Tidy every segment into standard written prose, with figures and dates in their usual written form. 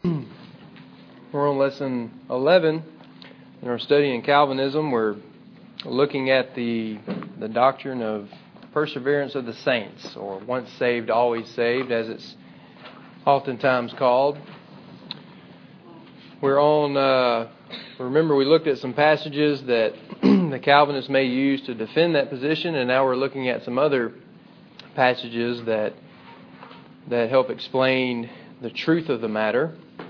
We're on lesson 11 in our study in Calvinism. We're looking at the doctrine of perseverance of the saints, or once saved, always saved, as it's oftentimes called. We're on, remember we looked at some passages that the Calvinists may use to defend that position, and now we're looking at some other passages that help explain the truth of the matter.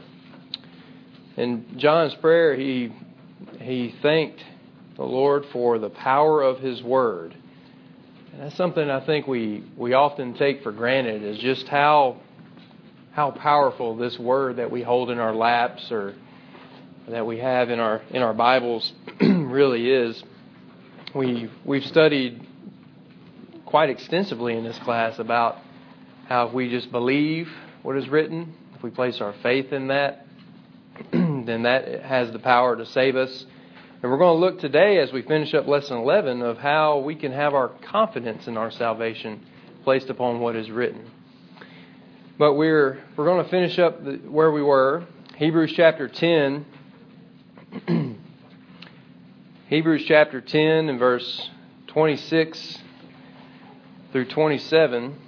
In John's prayer, he thanked the Lord for the power of His Word. And that's something I think we often take for granted, is just how powerful this Word that we hold in our laps or that we have in our Bibles really is. We've studied quite extensively in this class about how if we just believe what is written, if we place our faith in that, then that has the power to save us. And we're going to look today, as we finish up lesson 11, of how we can have our confidence in our salvation placed upon what is written. But we're going to finish up where we were. Hebrews chapter 10. Hebrews chapter 10 and verse 26 through 27.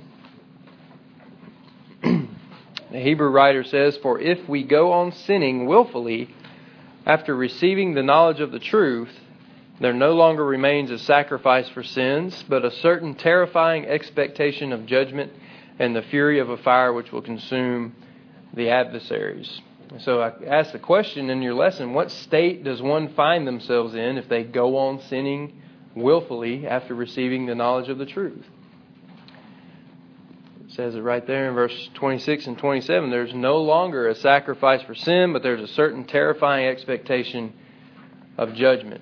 The Hebrew writer says, "For if we go on sinning willfully after receiving the knowledge of the truth, there no longer remains a sacrifice for sins, but a certain terrifying expectation of judgment and the fury of a fire which will consume the adversaries." So I asked the question in your lesson, what state does one find themselves in if they go on sinning willfully after receiving the knowledge of the truth? Says it right there in verse 26 and 27. There's no longer a sacrifice for sin, but there's a certain terrifying expectation of judgment.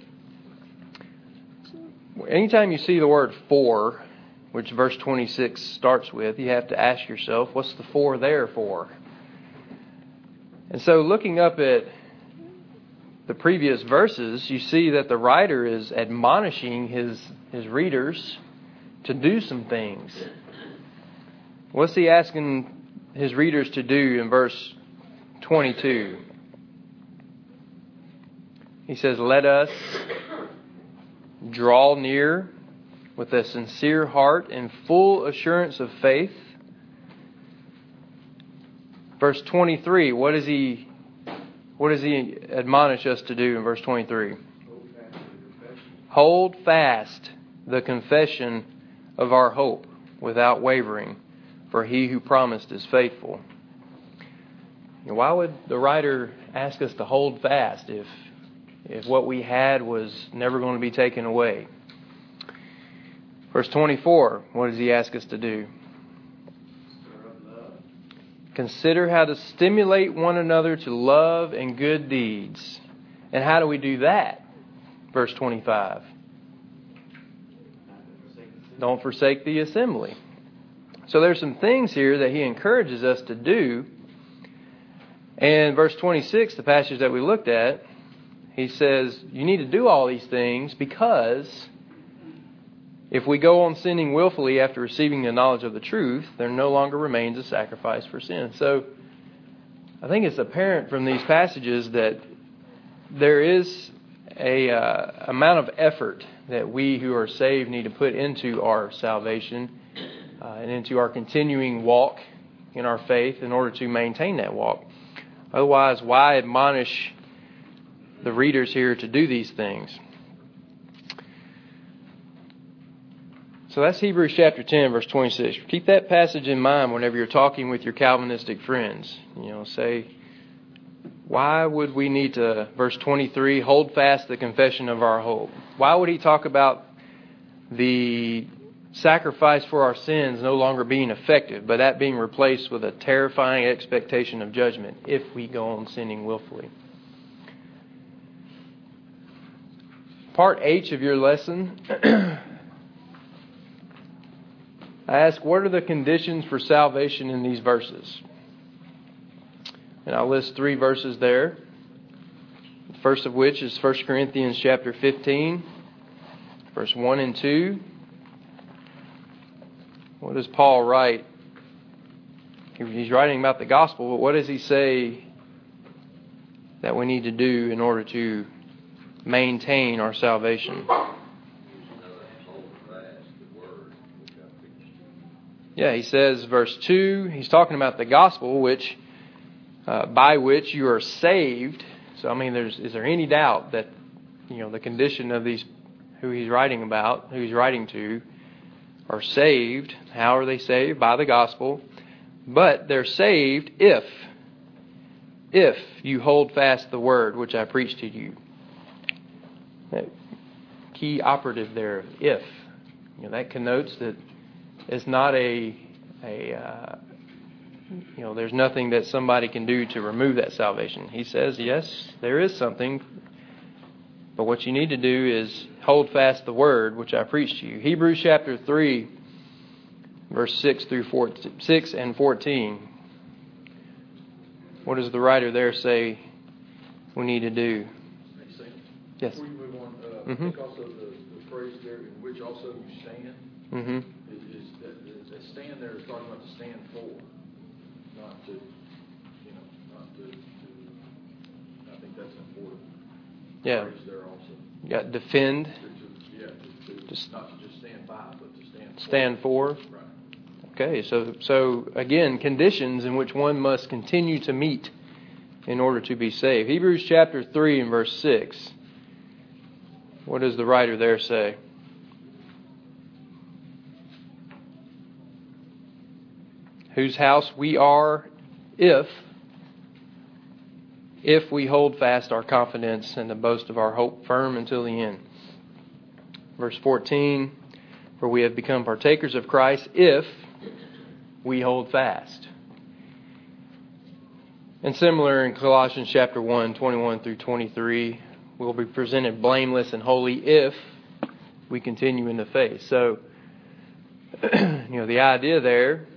Anytime you see the word "for," which verse 26 starts with, you have to ask yourself, what's the "for" there for? And so looking up at the previous verses, you see that the writer is admonishing his readers to do some things. What's he asking his readers to do in verse 22? He says, "Let us draw near with a sincere heart and full assurance of faith." Verse 23, what does he admonish us to do in verse 23? Hold fast the confession of our hope without wavering, for He who promised is faithful. Why would the writer ask us to hold fast if what we had was never going to be taken away? Verse 24, what does he ask us to do? Consider how to stimulate one another to love and good deeds. And how do we do that? Verse 25. Don't forsake the assembly. So there's some things here that he encourages us to do. And verse 26, the passage that we looked at, he says, you need to do all these things because if we go on sinning willfully after receiving the knowledge of the truth, there no longer remains a sacrifice for sin. So I think it's apparent from these passages that there is a amount of effort that we who are saved need to put into our salvation and into our continuing walk in our faith in order to maintain that walk. Otherwise, why admonish the readers here to do these things? So that's Hebrews chapter 10, verse 26. Keep that passage in mind whenever you're talking with your Calvinistic friends. Say, why would we need to, verse 23, hold fast the confession of our hope? Why would he talk about the sacrifice for our sins no longer being effective, but that being replaced with a terrifying expectation of judgment if we go on sinning willfully? Part H of your lesson, I ask, what are the conditions for salvation in these verses? And I'll list 3 verses there. The first of which is 1 Corinthians chapter 15, verse 1 and 2. What does Paul write? He's writing about the gospel, but what does he say that we need to do in order to maintain our salvation. Yeah, he says, verse 2, he's talking about the gospel, which by which you are saved. So, I mean, is there any doubt that, the condition of these, who he's writing about, who he's writing to, are saved? How are they saved? By the gospel. But they're saved if you hold fast the word which I preached to you. That key operative there, if. That connotes that it's not there's nothing that somebody can do to remove that salvation. He says, yes, there is something, but what you need to do is hold fast the word which I preached to you. Hebrews chapter 3, verse 6 and 14. What does the writer there say we need to do? Yes. Before you move on, I think also the phrase there, in which also you stand, is that stand there is talking about to stand for, not to, I think that's an important phrase there also. You got defend. Not to just stand by, but to stand for. Right. Okay, so again, conditions in which one must continue to meet in order to be saved. Hebrews chapter 3 and verse 6. What does the writer there say? Whose house we are if we hold fast our confidence and the boast of our hope firm until the end. Verse 14, for we have become partakers of Christ if we hold fast. And similar in Colossians chapter 1, 21 through 23, we'll be presented blameless and holy if we continue in the faith. So, the idea there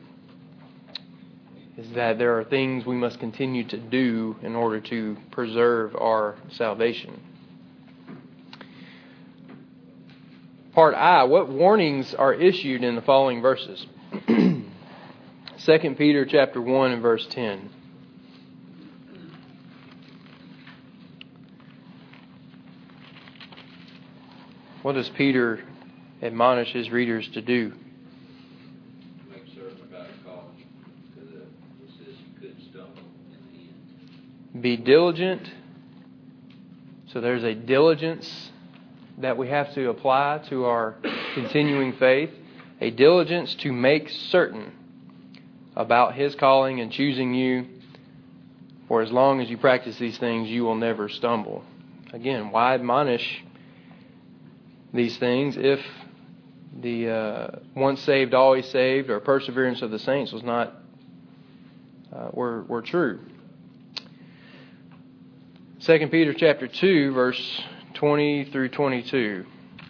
is that there are things we must continue to do in order to preserve our salvation. Part I, what warnings are issued in the following verses? 2 Peter chapter 1 and verse 10. What does Peter admonish his readers to do? Make certain about caution, because it says you couldn't stumble in the end. Be diligent. So there's a diligence that we have to apply to our continuing faith. A diligence to make certain about His calling and choosing you. For as long as you practice these things, you will never stumble. Again, why admonish these things if the once saved, always saved, or perseverance of the saints was not were true? 2 Peter chapter 2, verse 20 through 22.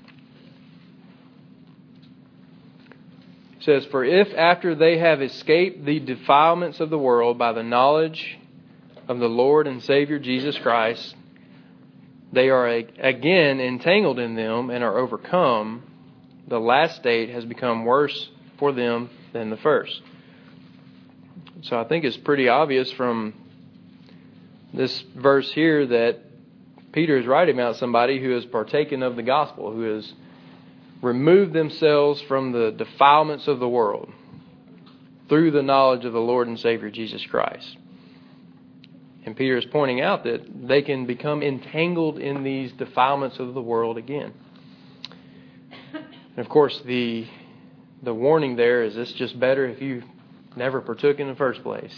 It says, for if after they have escaped the defilements of the world by the knowledge of the Lord and Savior Jesus Christ, they are again entangled in them and are overcome, the last state has become worse for them than the first. So I think it's pretty obvious from this verse here that Peter is writing about somebody who has partaken of the gospel, who has removed themselves from the defilements of the world through the knowledge of the Lord and Savior Jesus Christ. And Peter is pointing out that they can become entangled in these defilements of the world again. And of course, the warning there is it's just better if you never partook in the first place.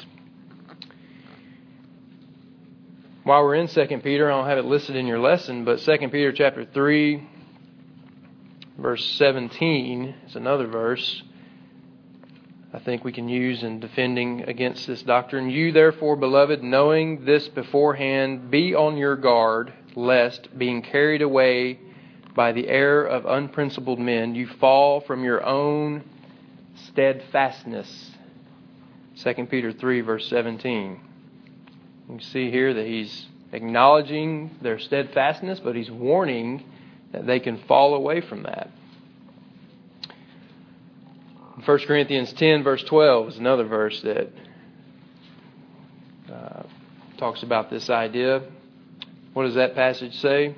While we're in 2 Peter, I don't have it listed in your lesson, but 2 Peter chapter 3, verse 17 is another verse I think we can use in defending against this doctrine. You therefore, beloved, knowing this beforehand, be on your guard, lest, being carried away by the error of unprincipled men, you fall from your own steadfastness. 2 Peter 3, verse 17. You see here that he's acknowledging their steadfastness, but he's warning that they can fall away from that. 1 Corinthians 10, verse 12 is another verse that talks about this idea. What does that passage say?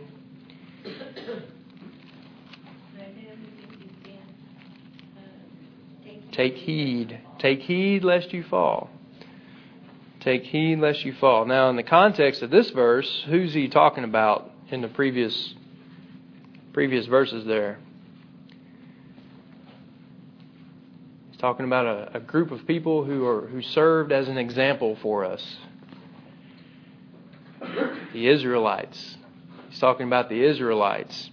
Take heed. Take heed lest you fall. Take heed lest you fall. Now, in the context of this verse, who's he talking about in the previous verses there? He's talking about a group of people who served as an example for us. The Israelites. He's talking about the Israelites.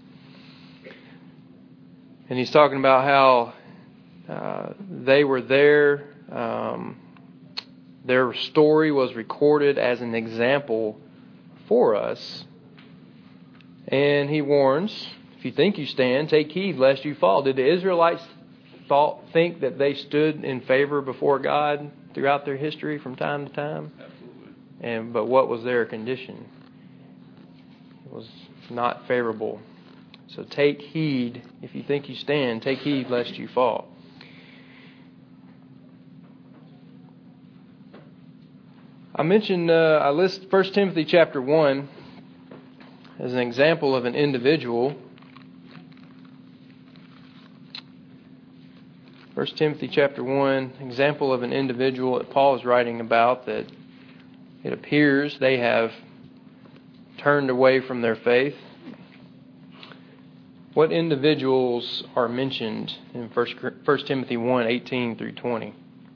And he's talking about how they were there. Their story was recorded as an example for us. And he warns, if you think you stand, take heed lest you fall. Did the Israelites think that they stood in favor before God throughout their history from time to time? Absolutely. But what was their condition? It was not favorable. So take heed. If you think you stand, take heed lest you fall. I mentioned, I list 1 Timothy chapter 1 as an example of an individual. 1 Timothy chapter 1, example of an individual that Paul is writing about, that it appears they have turned away from their faith. What individuals are mentioned in 1 Timothy 1, 18 through 20?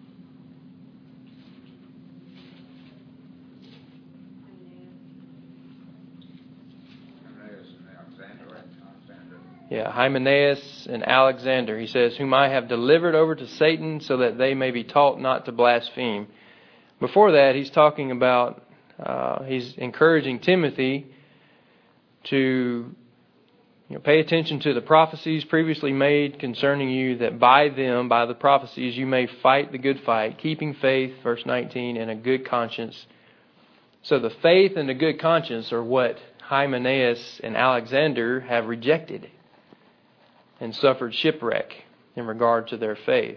Yeah, Hymenaeus and Alexander. He says, whom I have delivered over to Satan so that they may be taught not to blaspheme. Before that, he's talking about, he's encouraging Timothy to pay attention to the prophecies previously made concerning you, that by them, by the prophecies, you may fight the good fight, keeping faith, verse 19, and a good conscience. So the faith and the good conscience are what Hymenaeus and Alexander have rejected and suffered shipwreck in regard to their faith.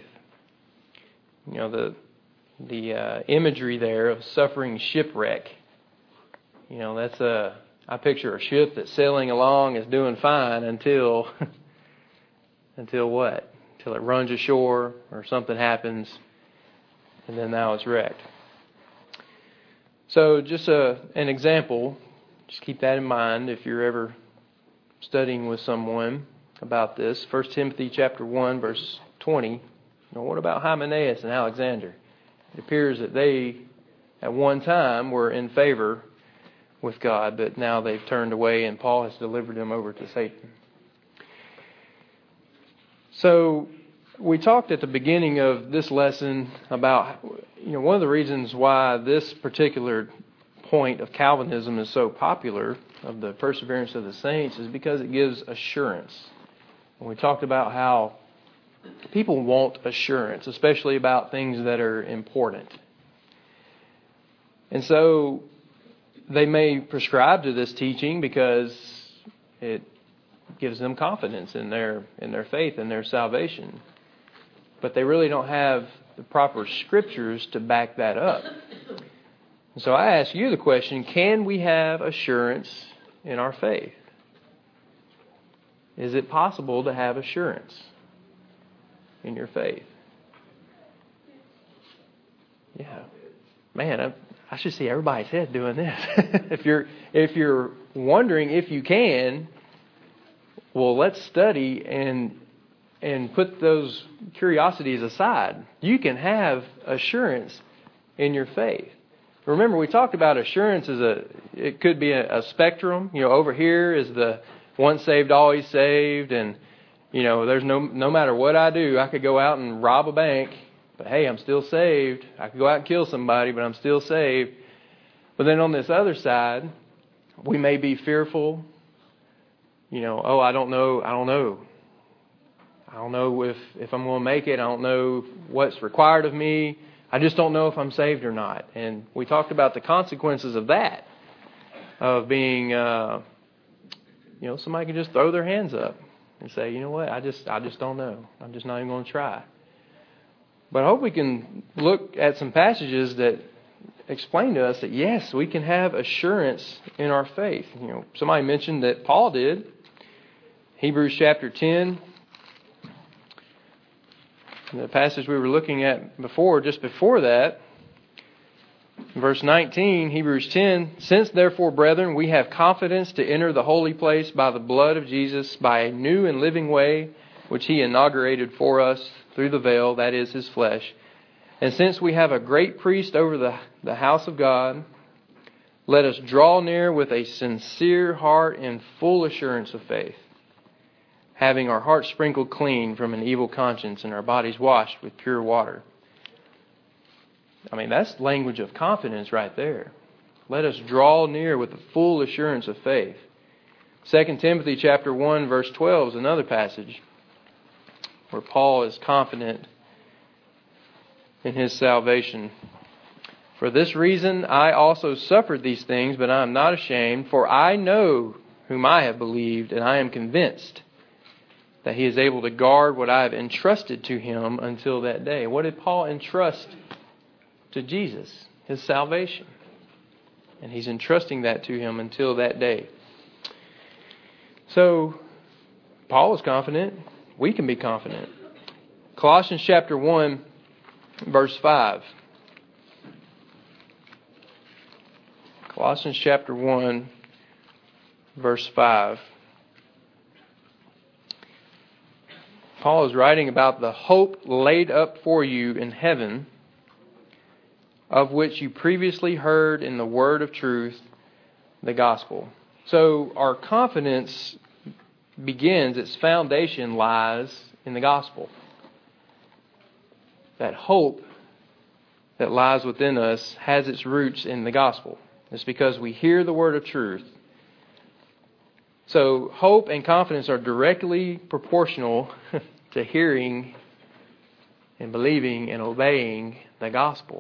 The imagery there of suffering shipwreck, that's I picture a ship that's sailing along, is doing fine until what? Until it runs ashore or something happens, and then now it's wrecked. So just an example, just keep that in mind if you're ever studying with someone about this. 1 Timothy chapter 1, verse 20. What about Hymenaeus and Alexander? It appears that they, at one time, were in favor with God, but now they've turned away and Paul has delivered them over to Satan. So we talked at the beginning of this lesson about, one of the reasons why this particular point of Calvinism is so popular, of the perseverance of the saints, is because it gives assurance. And we talked about how people want assurance, especially about things that are important. And so they may prescribe to this teaching because it gives them confidence in their faith and their salvation. But they really don't have the proper scriptures to back that up. And so I ask you the question, can we have assurance in our faith? Is it possible to have assurance in your faith? Yeah. Man, I should see everybody's head doing this. If you're wondering if you can, well, let's study and put those curiosities aside. You can have assurance in your faith. Remember, we talked about assurance it could be a spectrum. Over here is the once saved, always saved, and there's no matter what I do, I could go out and rob a bank, but hey, I'm still saved. I could go out and kill somebody, but I'm still saved. But then on this other side, we may be fearful. I don't know. I don't know if I'm going to make it. I don't know what's required of me. I just don't know if I'm saved or not. And we talked about the consequences of that, of being, somebody can just throw their hands up and say, you know what, I just don't know. I'm just not even going to try. But I hope we can look at some passages that explain to us that, yes, we can have assurance in our faith. Somebody mentioned that Paul did. Hebrews chapter 10, the passage we were looking at before, just before that, verse 19, Hebrews 10, since therefore, brethren, we have confidence to enter the holy place by the blood of Jesus, by a new and living way, which He inaugurated for us through the veil, that is His flesh. And since we have a great priest over the house of God, let us draw near with a sincere heart and full assurance of faith, having our hearts sprinkled clean from an evil conscience and our bodies washed with pure water. I mean, that's language of confidence right there. Let us draw near with the full assurance of faith. 2 Timothy chapter 1 verse 12 is another passage where Paul is confident in his salvation. For this reason I also suffered these things, but I am not ashamed, for I know whom I have believed, and I am convinced that He is able to guard what I have entrusted to Him until that day. What did Paul entrust to Jesus? His salvation. And he's entrusting that to Him until that day. So, Paul is confident. We can be confident. Colossians chapter 1, verse 5. Colossians chapter 1, verse 5. Paul is writing about the hope laid up for you in heaven, of which you previously heard in the word of truth, the gospel. So our confidence begins, its foundation lies in the gospel. That hope that lies within us has its roots in the gospel. It's because we hear the word of truth. So hope and confidence are directly proportional to hearing and believing and obeying the gospel.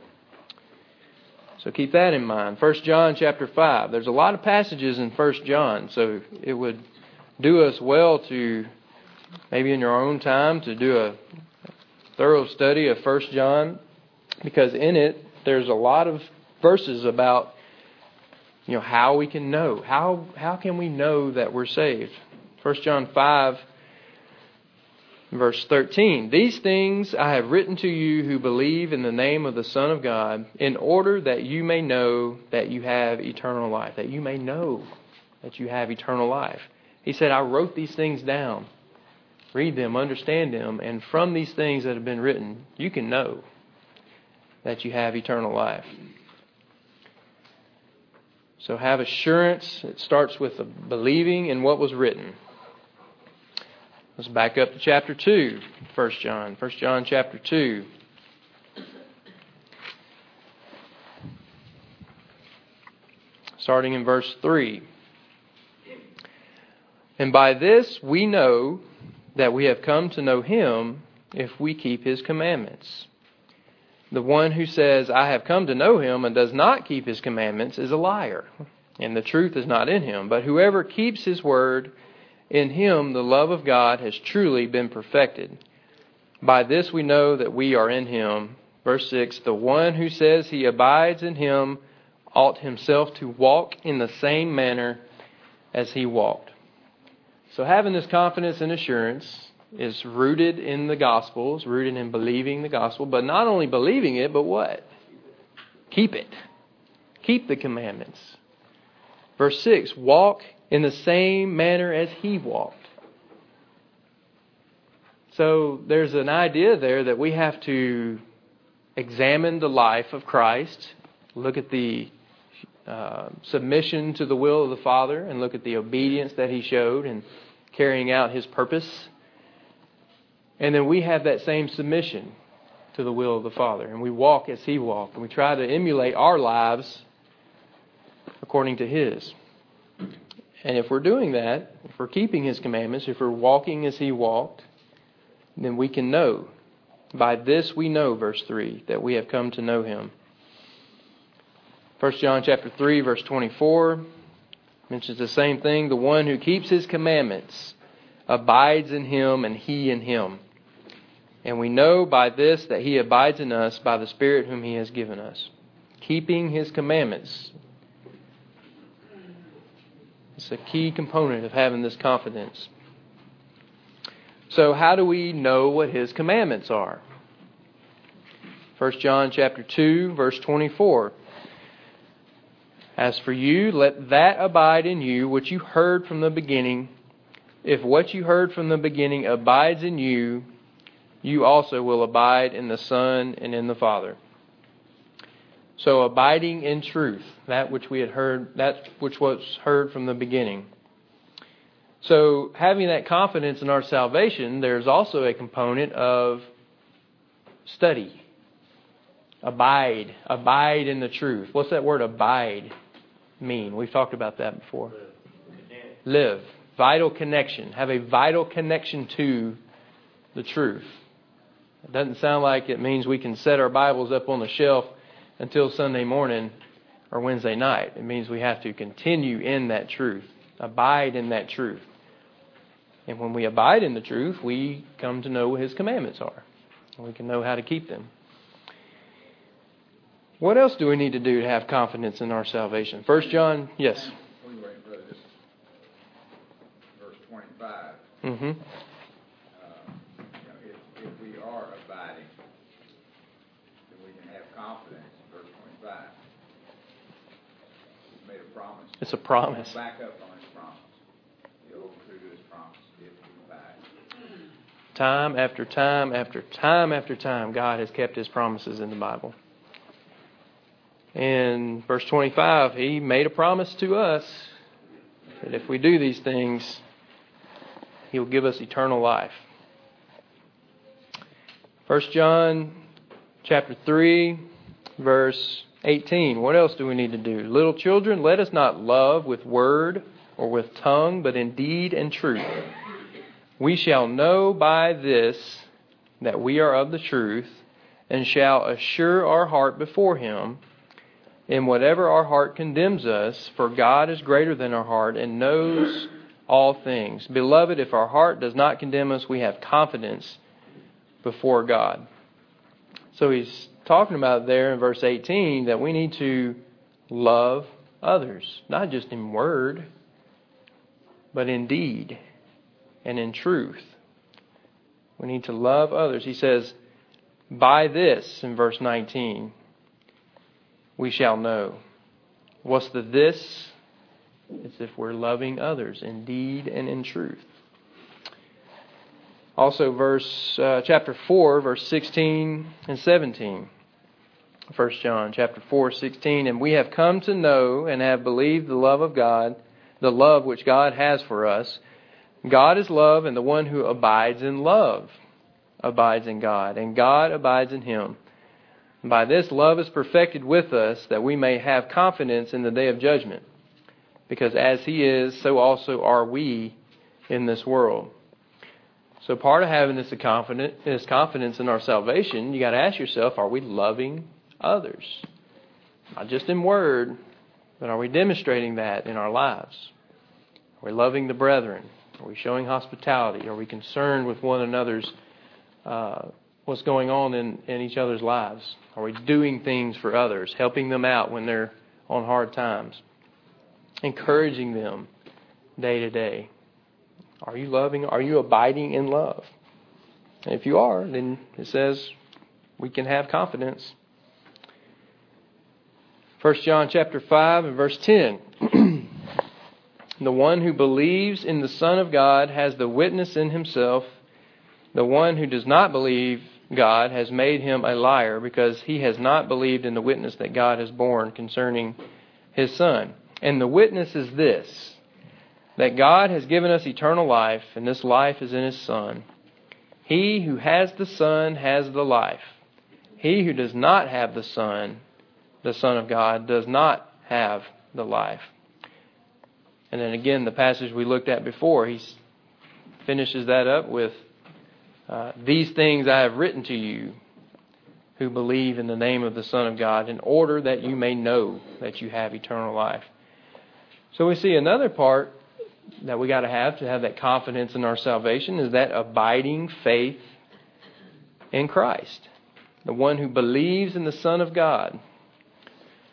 So keep that in mind. 1 John chapter 5. There's a lot of passages in 1 John, so it would do us well to, maybe in your own time, to do a thorough study of 1 John, because in it there's a lot of verses about how we can know. How can we know that we're saved? 1 John 5, verse 13. These things I have written to you who believe in the name of the Son of God, in order that you may know that you have eternal life. That you may know that you have eternal life. He said, I wrote these things down. Read them, understand them, and from these things that have been written, you can know that you have eternal life. So have assurance. It starts with the believing in what was written. Let's back up to chapter 2, 1 John. 1 John chapter 2. Starting in verse 3. And by this we know that we have come to know Him if we keep His commandments. The one who says, I have come to know Him and does not keep His commandments is a liar, and the truth is not in him. But whoever keeps His word, in him the love of God has truly been perfected. By this we know that we are in Him. Verse 6, the one who says he abides in Him ought himself to walk in the same manner as He walked. So having this confidence and assurance is rooted in the gospel, is rooted in believing the gospel, but not only believing it, but what? Keep it. Keep the commandments. Verse 6, walk in the same manner as He walked. So there's an idea there that we have to examine the life of Christ, look at the submission to the will of the Father, and look at the obedience that He showed in carrying out His purpose. And then we have that same submission to the will of the Father, and we walk as He walked, and we try to emulate our lives according to His. And if we're doing that, if we're keeping His commandments, if we're walking as He walked, then we can know. By this we know, verse 3, that we have come to know Him. 1 John chapter 3, verse 24 mentions the same thing. The one who keeps His commandments abides in Him and He in him. And we know by this that He abides in us by the Spirit whom He has given us. keeping His commandments. It's a key component of having this confidence. So how do we know what His commandments are? 1 John chapter 2, verse 24. As for you, let that abide in you which you heard from the beginning. If what you heard from the beginning abides in you, you also will abide in the Son and in the Father. So abiding in truth, that which we had heard, that which was heard from the beginning. So having that confidence in our salvation, there's also a component of study. Abide in the truth. What's that word abide mean? We've talked about that before. Live. Vital connection. Have a vital connection to the truth. It doesn't sound like it means we can set our Bibles up on the shelf until Sunday morning or Wednesday night. It means we have to continue in that truth. Abide in that truth. And when we abide in the truth, we come to know what His commandments are. And we can know how to keep them. What else do we need to do to have confidence in our salvation? 1 John, yes. Verse 25. Mm-hmm. If we are abiding, then we can have confidence. Verse 25. He's made a promise. It's a promise. Back up on His promise. He'll hold true to His promise if we abide. Time after time after time after time, God has kept His promises in the Bible. In verse 25, He made a promise to us that if we do these things, He'll give us eternal life. 1 John chapter 3, verse 18. What else do we need to do? Little children, let us not love with word or with tongue, but in deed and truth. We shall know by this that we are of the truth, and shall assure our heart before Him in whatever our heart condemns us, for God is greater than our heart and knows all things. Beloved, if our heart does not condemn us, we have confidence before God. So he's talking about there in verse 18 that we need to love others, not just in word, but in deed and in truth. We need to love others. He says, by this, in verse 19, we shall know. What's the this? It's if we're loving others in deed and in truth. Also, chapter 4, verse 16 and 17. 1 John chapter 4, 16. And we have come to know and have believed the love of God, the love which God has for us. God is love, and the one who abides in love abides in God, and God abides in him. By this love is perfected with us, that we may have confidence in the day of judgment. Because as He is, so also are we in this world. So part of having this confidence in our salvation, you got to ask yourself, are we loving others? Not just in word, but are we demonstrating that in our lives? Are we loving the brethren? Are we showing hospitality? Are we concerned with one another's what's going on in each other's lives? Are we doing things for others, helping them out when they're on hard times, encouraging them day to day? Are you loving? Are you abiding in love? And if you are, then it says we can have confidence. 1 John chapter 5 and verse 10. The one who believes in the Son of God has the witness in himself. The one who does not believe God has made him a liar, because he has not believed in the witness that God has borne concerning His Son. And the witness is this, that God has given us eternal life, and this life is in His Son. He who has the Son has the life. He who does not have the Son of God, does not have the life. And then again, the passage we looked at before, he finishes that up with, these things I have written to you who believe in the name of the Son of God, in order that you may know that you have eternal life. So we see another part that we got to have that confidence in our salvation, is that abiding faith in Christ. The one who believes in the Son of God.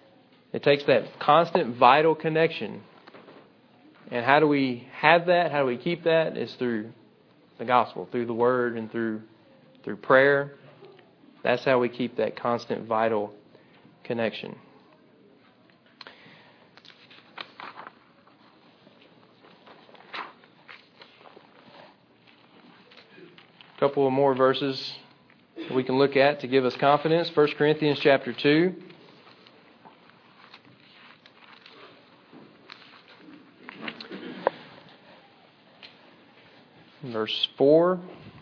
It takes that constant vital connection. And how do we have that? How do we keep that? It's through the gospel, through the word, and through prayer. That's how we keep that constant vital connection. A couple of more verses we can look at to give us confidence. 1 Corinthians chapter 2. Verse 4.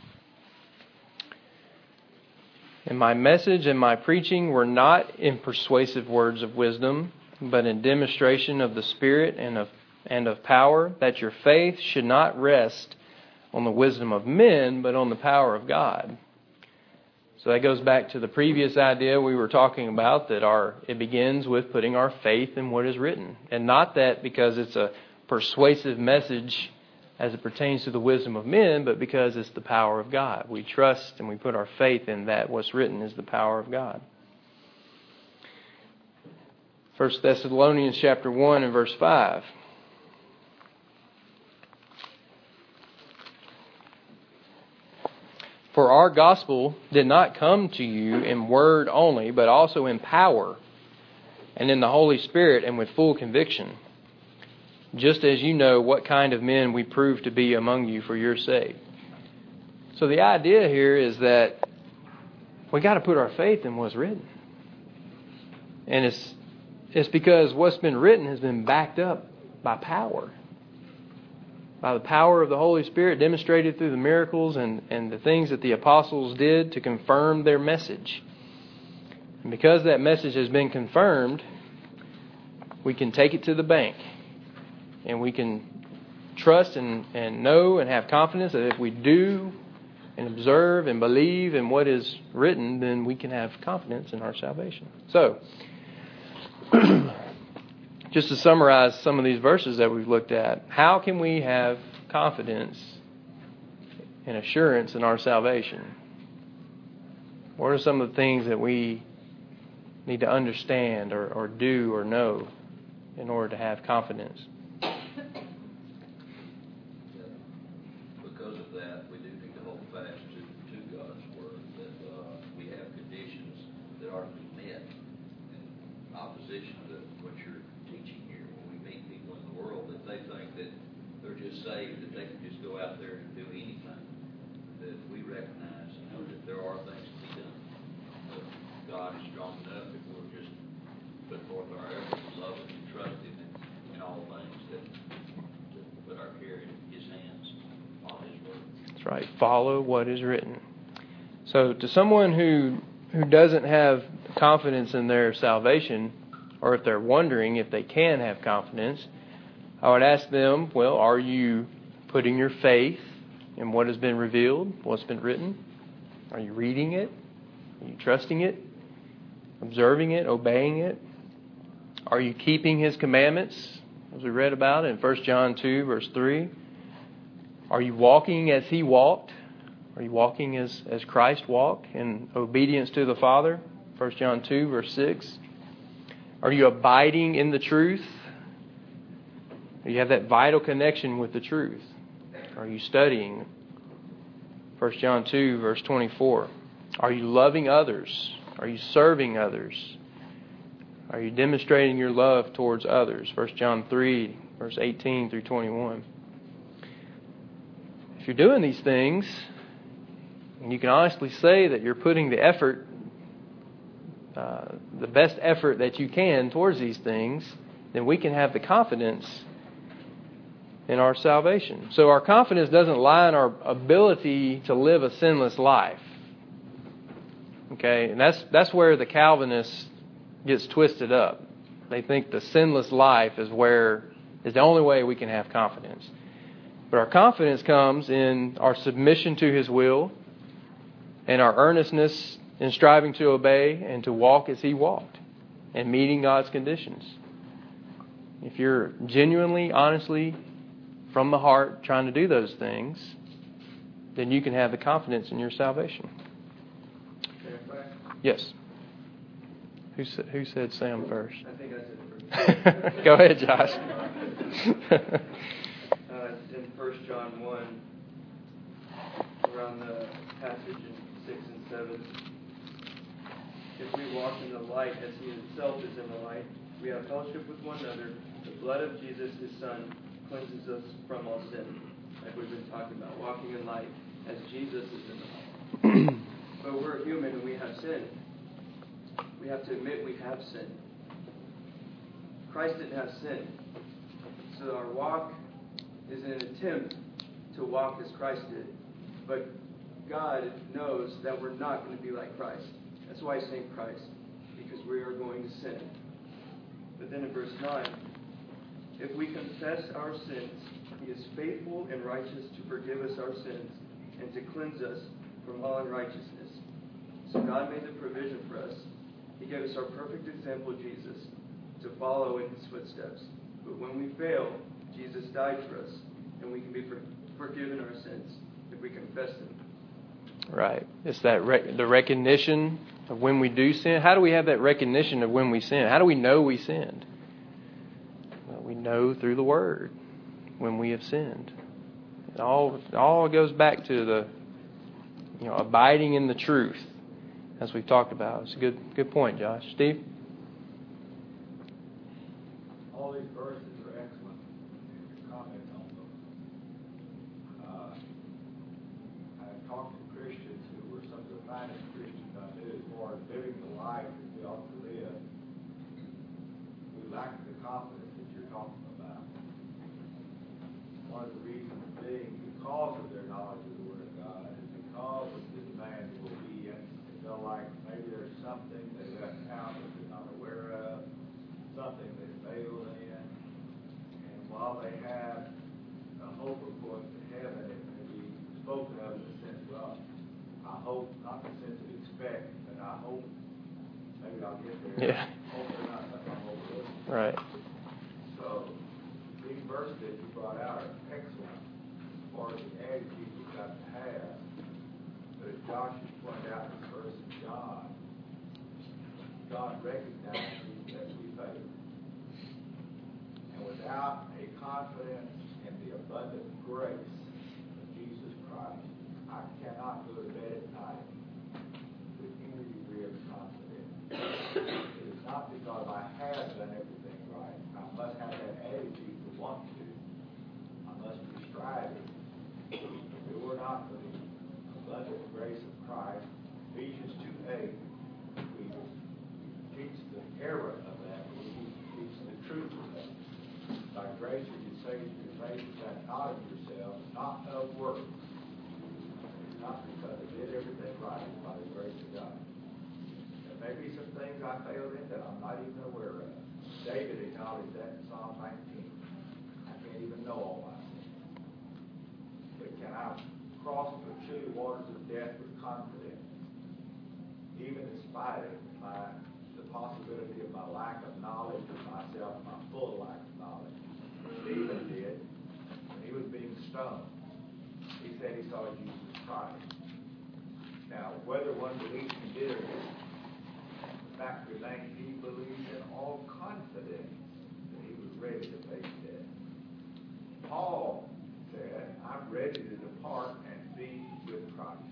And my message and my preaching were not in persuasive words of wisdom, but in demonstration of the Spirit and of power, that your faith should not rest on the wisdom of men, but on the power of God. So that goes back to the previous idea we were talking about, that it begins with putting our faith in what is written. And not that because it's a persuasive message as it pertains to the wisdom of men, but because it's the power of God. We trust and we put our faith in that what's written is the power of God. 1 Thessalonians chapter 1 and verse 5. For our gospel did not come to you in word only, but also in power and in the Holy Spirit and with full conviction, just as you know what kind of men we prove to be among you for your sake. So the idea here is that we got to put our faith in what's written. And it's because what's been written has been backed up by power. By the power of the Holy Spirit demonstrated through the miracles and the things that the apostles did to confirm their message. And because that message has been confirmed, we can take it to the bank. And we can trust and know and have confidence that if we do and observe and believe in what is written, then we can have confidence in our salvation. So, just to summarize some of these verses that we've looked at, how can we have confidence and assurance in our salvation? What are some of the things that we need to understand or do or know in order to have confidence? Because of that, we do need to hold fast to God's Word, that we have conditions that are to be met in opposition to what you're teaching here. When we meet people in the world that they think that they're just saved, that they can just go out there and do anything, that we recognize and know that there are things to be done. But God is strong enough if we'll just put forth our efforts to love Him and trust Him in all things, that to put our care in His hands on His Word. That's right. Follow what is written. So to someone who doesn't have confidence in their salvation, or if they're wondering if they can have confidence, I would ask them, well, are you putting your faith in what has been revealed, what's been written? Are you reading it? Are you trusting it? Observing it? Obeying it? Are you keeping His commandments, as we read about in 1 John 2, verse 3? Are you walking as He walked? Are you walking as Christ walked in obedience to the Father? 1 John 2, verse 6. Are you abiding in the truth? Do you have that vital connection with the truth? Are you studying? 1 John 2, verse 24. Are you loving others? Are you serving others? Are you demonstrating your love towards others? 1 John 3, verse 18 through 21. If you're doing these things, and you can honestly say that you're putting the effort, the best effort that you can towards these things, then we can have the confidence in our salvation. So our confidence doesn't lie in our ability to live a sinless life. Okay, and that's where the Calvinist gets twisted up. They think the sinless life is the only way we can have confidence. But our confidence comes in our submission to His will and our earnestness in striving to obey and to walk as He walked and meeting God's conditions. If you're genuinely, honestly, from the heart trying to do those things, then you can have the confidence in your salvation. Yes. Who said Sam first? I think I said Go ahead, Josh. In 1 John 1, around the passage in 6 and 7, if we walk in the light as he himself is in the light, we have fellowship with one another. The blood of Jesus, his Son, cleanses us from all sin. Like we've been talking about, walking in light as Jesus is in the light. But we're human and we have sin. We have to admit we have sin. Christ didn't have sin. So our walk is an attempt to walk as Christ did. But God knows that we're not going to be like Christ. That's why he's saying Christ, because we are going to sin. But then in verse 9, if we confess our sins, he is faithful and righteous to forgive us our sins and to cleanse us from all unrighteousness. So God made the provision for us. He gave us our perfect example, Jesus, to follow in his footsteps. But when we fail, Jesus died for us, and we can be forgiven our sins if we confess them. Right. It's that the recognition of when we do sin. How do we have that recognition of when we sin? How do we know we sinned? Well, we know through the Word when we have sinned. It all goes back to the abiding in the truth, as we've talked about. It's a good point, Josh. Steve? All these verses are excellent. Comment on them. I've talked to Christians who were some of the finest Christians I knew as far as living the life that we ought to live. We lack the confidence that you're talking about. One of the reasons being because of their knowledge of the Word of God and because of the demands of obedience. They feel like maybe there's something they left out that they're not aware of, something they failed in. And while they have a hope of going to heaven, it may be spoken of in the sense, well, I hope, not in the sense of expect, but I hope maybe I'll get there. Yeah. Hope they're not something I'm overlooking. Right. So these verses that you brought out are excellent as far as the attitude you've got to have. But as Josh has pointed out in the verse of John, God recognizes that we fail. And without a confidence in the abundant grace of Jesus Christ, I cannot go to bed at night with any degree of confidence. It is not because I have done everything right. I must have that attitude to want to. I must be striving. If it were not for the abundant grace of Christ, Ephesians 2:8, we teach the error of that. We teach the truth of that. By grace are you saved through faith, that not of yourselves, not of works. Not because I did everything right, by the grace of God. There may be some things I failed in that I'm not even aware of. David acknowledged that in Psalm 19. I can't even know all my sins. But can I cross the chilly waters of death with confidence, even in spite of the possibility of my lack of knowledge of myself, my full lack of knowledge? Stephen did when he was being stoned. He said he saw Jesus Christ. Now, whether one believes he did or didn't, the fact remains he believed in all confidence that he was ready to face death. Paul said, I'm ready to depart and be with Christ.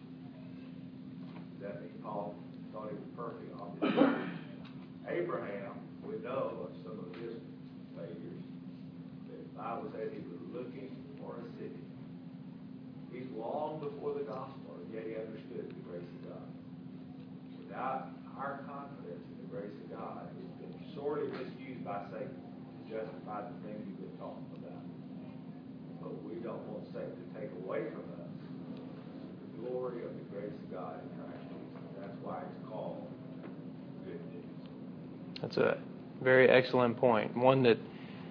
Does that mean Paul thought he was perfect? Obviously. Abraham, we know of some of his failures. The Bible says he was looking for a city. He's long before the gospel, and yet he understood the grace of God. Without our confidence in the grace of God, it's been sorely misused by Satan to justify the things we've been talking about. But we don't want Satan to take away from us the glory of the grace of God in Christ Jesus. That's why it's called good news. That's a very excellent point. One that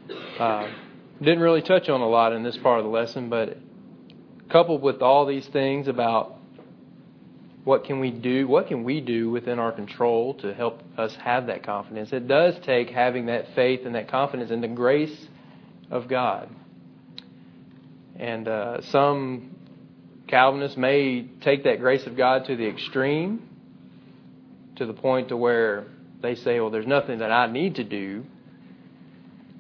didn't really touch on a lot in this part of the lesson, but coupled with all these things about what can we do within our control to help us have that confidence, it does take having that faith and that confidence in the grace of God. And some Calvinists may take that grace of God to the extreme, to the point to where they say, well, there's nothing that I need to do.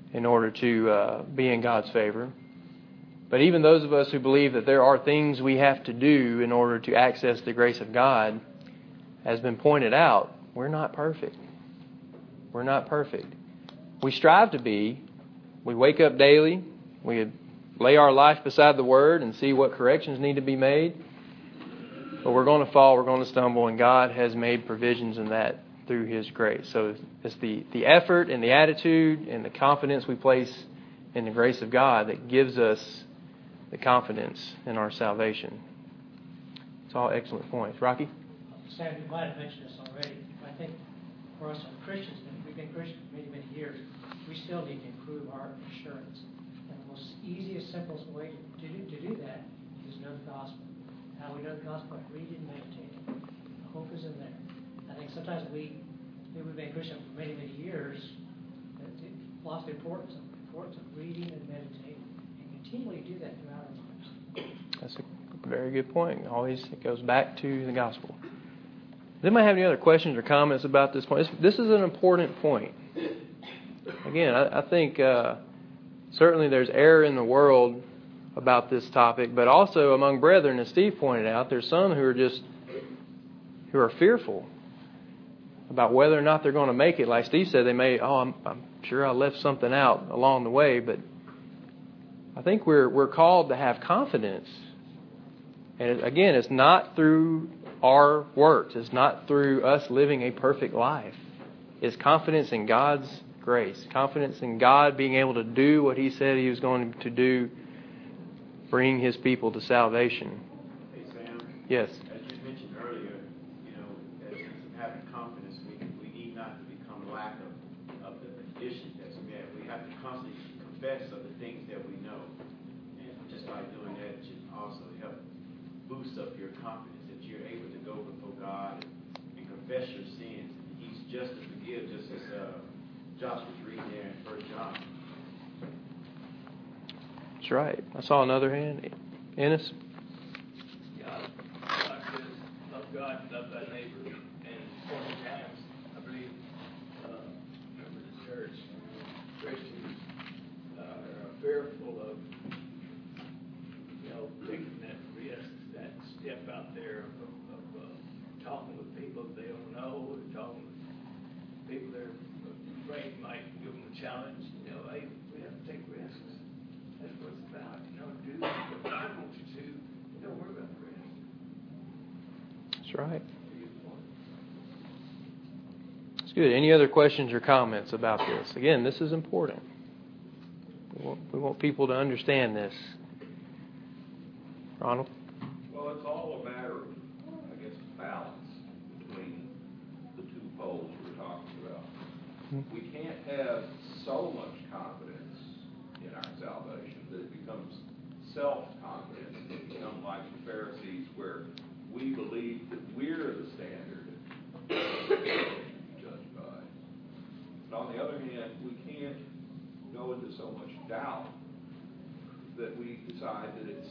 in order to be in God's favor. But even those of us who believe that there are things we have to do in order to access the grace of God, has been pointed out, we're not perfect. We're not perfect. We strive to be. We wake up daily. We lay our life beside the Word and see what corrections need to be made. But we're going to fall, we're going to stumble, and God has made provisions in that through His grace. So it's the effort and the attitude and the confidence we place in the grace of God that gives us the confidence in our salvation. It's all excellent points. Rocky? Sam, you might have mentioned this already. I think for us Christians, we've been Christians for many, many years, we still need to improve our assurance. And the most easiest, simplest way to do that is know the gospel. How we know the gospel? Read it and meditate it. The hope is in there. I think sometimes we've been Christian for many, many years, lost the importance of reading and meditating, and continually do that throughout our lives. That's a very good point. Always it goes back to the gospel. Does anybody have any other questions or comments about this point? This is an important point. Again, I think certainly there's error in the world about this topic, but also among brethren, as Steve pointed out, there's some who are fearful about whether or not they're going to make it. Like Steve said, they may, I'm sure I left something out along the way, but I think we're called to have confidence. And again, it's not through our works. It's not through us living a perfect life. It's confidence in God's grace. Confidence in God being able to do what He said He was going to do, bring His people to salvation. Hey, Sam. Yes. As you mentioned earlier, as having confidence, we need not to become lack of the condition that's met. We have to constantly confess of the things that we know. And just by doing that, it should also help boost up your confidence that you're able to go before God and confess your sins. He's just to forgive, just as Josh was reading there in 1 John. That's right. I saw another hand. Ennis? God says, love God and love thy neighbor. And so many times, I believe, remember the church, Christians are fearful of, taking that risk, that step out there of talking with people they don't know, or talking with people they're afraid might give them a challenge. Hey, we have to take risks. That's what it's about. Do what God wants you to. Don't worry about the rest. That's right. That's good. Any other questions or comments about this? Again, this is important. We want people to understand this. Ronald? Well, it's all a matter of, balance between the two poles we're talking about. We can't have so much confidence in our salvation that it becomes self-confidence. It becomes like the Pharisees, where we believe that we're the standard to be judged by. But on the other hand, we can't go into so much doubt that we decide that it's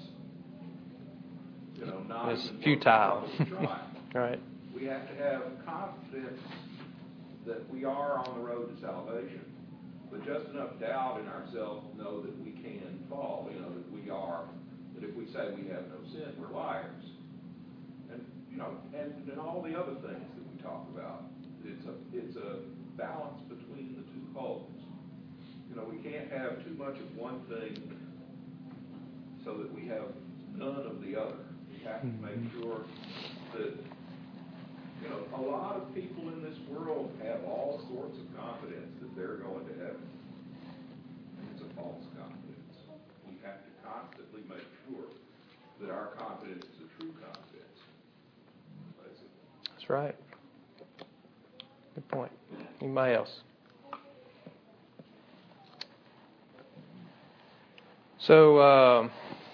not it's even futile. worth the trouble to try. Right. We have to have confidence that we are on the road to salvation, but just enough doubt in ourselves to know that we can fall. That if we say we have no sin, we're liars. And and all the other things that we talk about. It's a balance between the two poles. We can't have too much of one thing so that we have none of the other. We have to make sure that a lot of people in this world have all sorts of confidence that they're going to heaven. And it's a false confidence. We have to constantly make sure that our confidence is a true confidence. That's right. Good point. Anybody else? So,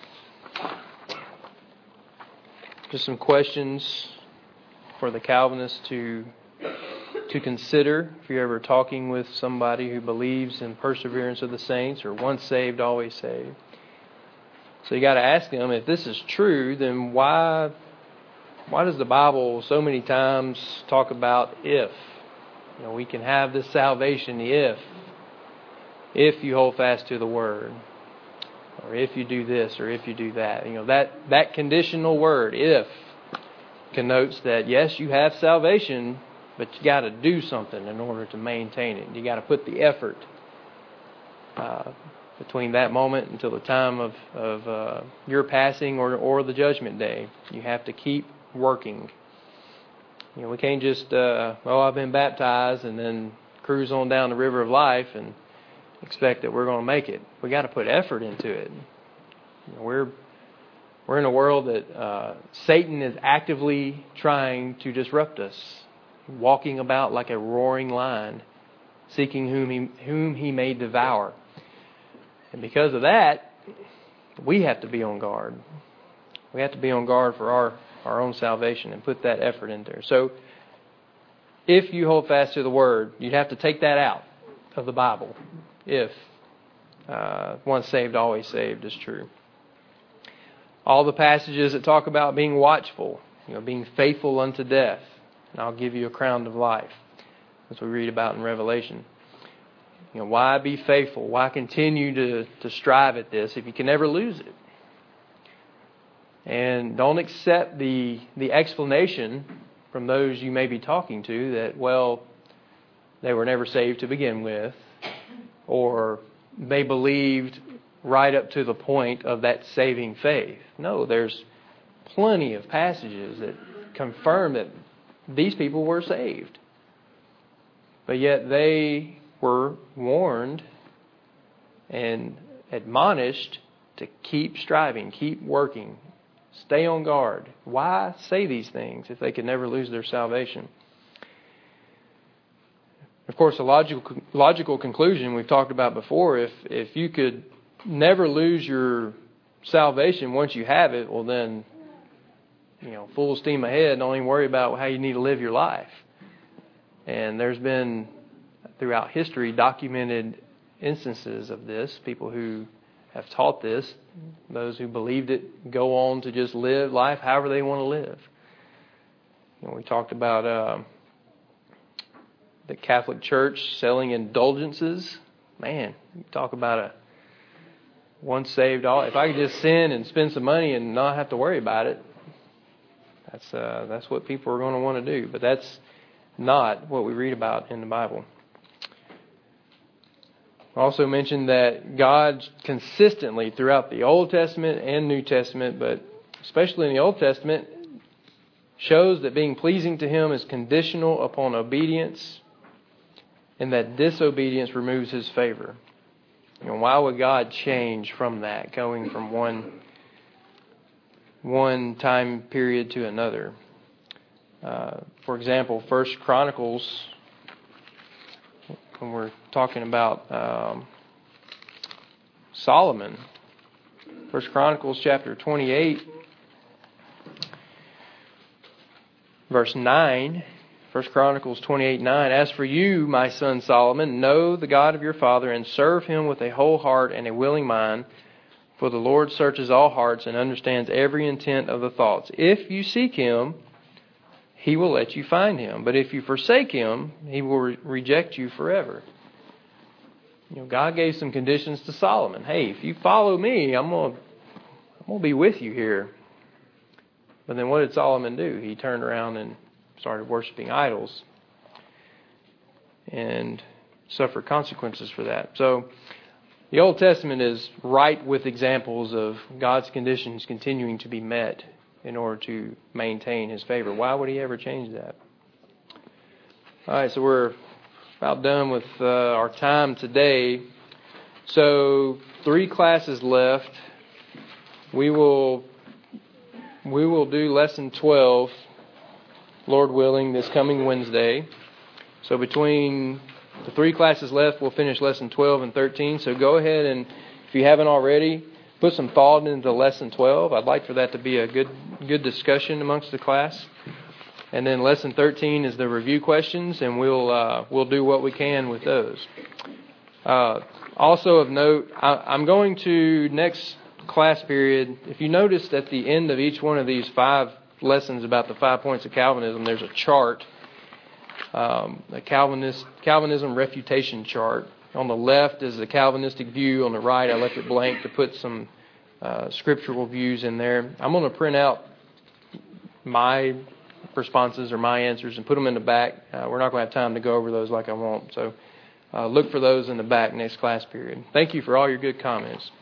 just some questions for the Calvinists to consider if you're ever talking with somebody who believes in perseverance of the saints or once saved, always saved. So you got to ask them, if this is true, then why does the Bible so many times talk about if? We can have this salvation if. if you hold fast to the word, or if you do this, or if you do that. That conditional word, if, connotes that, yes, you have salvation, but you got to do something in order to maintain it. You got to put the effort between that moment until the time of your passing or the judgment day. You have to keep working. We can't just, I've been baptized and then cruise on down the river of life and expect that we're going to make it. We got to put effort into it. We're in a world that Satan is actively trying to disrupt us, walking about like a roaring lion, seeking whom he may devour. And because of that, we have to be on guard. We have to be on guard for our own salvation and put that effort in there. So, if you hold fast to the Word, you'd have to take that out of the Bible. If once saved, always saved is true. All the passages that talk about being watchful, being faithful unto death, and I'll give you a crown of life, as we read about in Revelation. Why be faithful? Why continue to strive at this if you can never lose it? And don't accept the explanation from those you may be talking to that, they were never saved to begin with, or they believed right up to the point of that saving faith. No, there's plenty of passages that confirm that these people were saved. But yet they were warned and admonished to keep striving, keep working, stay on guard. Why say these things if they could never lose their salvation? Of course, a logical conclusion we've talked about before, if you could never lose your salvation once you have it, well then, full steam ahead, don't even worry about how you need to live your life. And there's been, throughout history, documented instances of this, people who have taught this, those who believed it go on to just live life however they want to live. We talked about the Catholic Church selling indulgences. Man, you talk about a once saved all. If I could just sin and spend some money and not have to worry about it, that's what people are going to want to do. But that's not what we read about in the Bible. I also mentioned that God consistently throughout the Old Testament and New Testament, but especially in the Old Testament, shows that being pleasing to Him is conditional upon obedience, and that disobedience removes His favor. Why would God change from that, going from one time period to another? For example, 1 Chronicles, when we're talking about Solomon, 1 Chronicles chapter 28, verse 9, 1 Chronicles 28:9, As for you, my son Solomon, know the God of your father and serve Him with a whole heart and a willing mind, for the Lord searches all hearts and understands every intent of the thoughts. If you seek Him, He will let you find Him. But if you forsake Him, He will reject you forever. God gave some conditions to Solomon. Hey, if you follow me, I'm going to be with you here. But then what did Solomon do? He turned around and started worshiping idols and suffered consequences for that. So the Old Testament is ripe with examples of God's conditions continuing to be met in order to maintain His favor. Why would He ever change that? All right, so we're about done with our time today. So 3 classes left. We will do lesson 12, Lord willing, this coming Wednesday. So between the 3 classes left, we'll finish lesson 12 and 13. So go ahead and, if you haven't already, put some thought into lesson 12. I'd like for that to be a good discussion amongst the class. And then lesson 13 is the review questions, and we'll do what we can with those. Also of note, I'm going to next class period. If you noticed at the end of each one of these 5 lessons about the 5 points of Calvinism, there's a chart, a Calvinism refutation chart. On the left is the Calvinistic view. On the right, I left it blank to put some scriptural views in there. I'm going to print out my responses or my answers and put them in the back. We're not going to have time to go over those like I want. So look for those in the back next class period. Thank you for all your good comments.